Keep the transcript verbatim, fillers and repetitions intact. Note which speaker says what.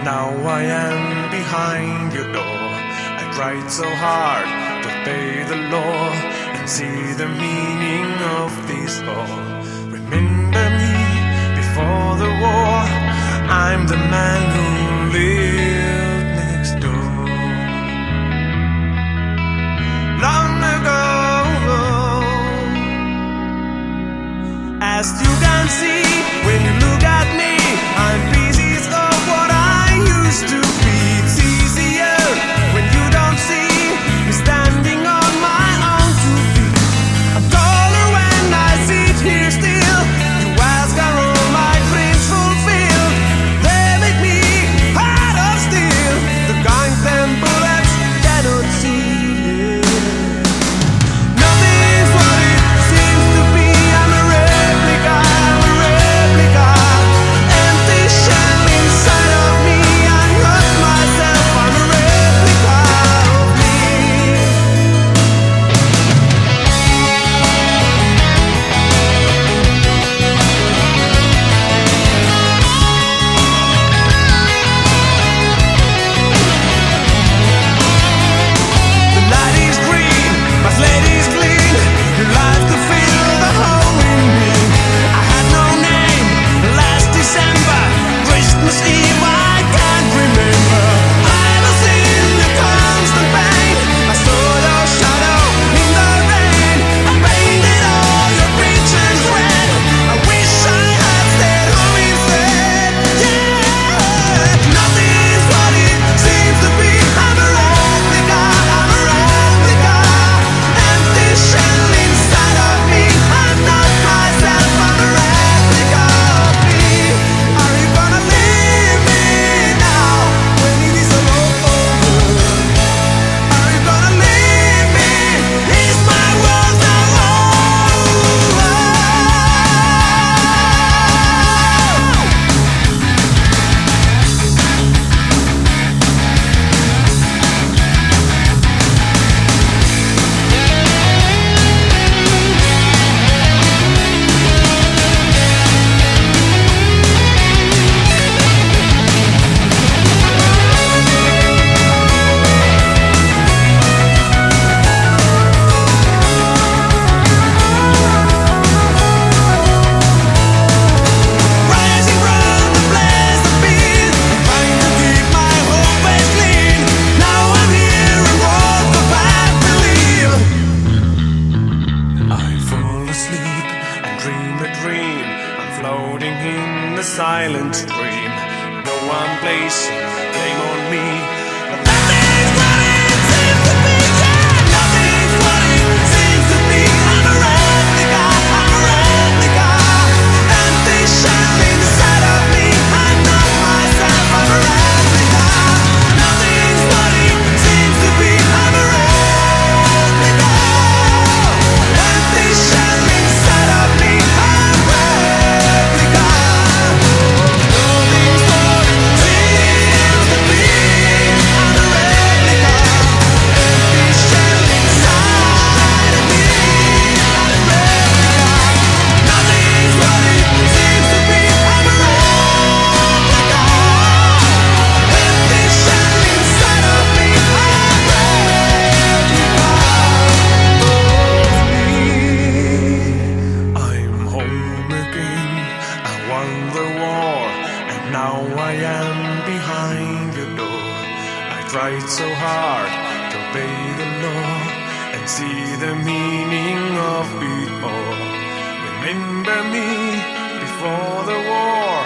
Speaker 1: now I am behind your door. I tried so hard to obey the law and see the meaning of this all. Remember me before the war, I'm the man who lived next door. Long ago, as you can see when you look at me, I'm pieces of what I used to be. It's easier when you don't see me standing on my own two feet. I'm taller when I sit here still. You ask are all my dreams fulfilled. They make me heart of steel, the kind them bullets cannot see. Nothing's what it seems to be. I'm a replica, I'm a replica. Empty shell inside of me. I hurt myself. I'm a replica of me. The light is green, my slate is clean. Your life to fill the hole in me. I had no name last December, Christmas Eve I can't remember. I was in the constant pain. I saw your shadow in the rain. I painted all your pictures red. I wish I had stayed home instead. Yeah, nothing's what it seems to be. I'm a replica, I'm a replica. Empty shell inside of me. I'm not myself. I'm a replica of me. Are you gonna leave me now when it is all over? Are you gonna leave me? Is my world now over? Rising from the place of peace, trying to keep my whole face clean. Now I'm here and walk the path believe. I fall asleep and dream a dream. I'm floating in the silent stream. No one place blame on me. But nothing's what it seems to be. Yeah, nothing's what it seems to be. I'm a replica, I'm a replica. Empty shell inside of me. I'm not myself. I'm a replica. Nothing's what it seems to be. I'm a replica. Empty shell inside of me. I'm a replica. Nothing's what it seems to be. I'm a replica. Empty shell inside of me. I'm a replica. Nothing's what it seems to be. I'm a replica. Empty shell inside of me. I'm a replica. I'm home again. I won the war, and now I am behind your door. I tried so hard to obey the law and see the meaning of it all. Remember me before the war,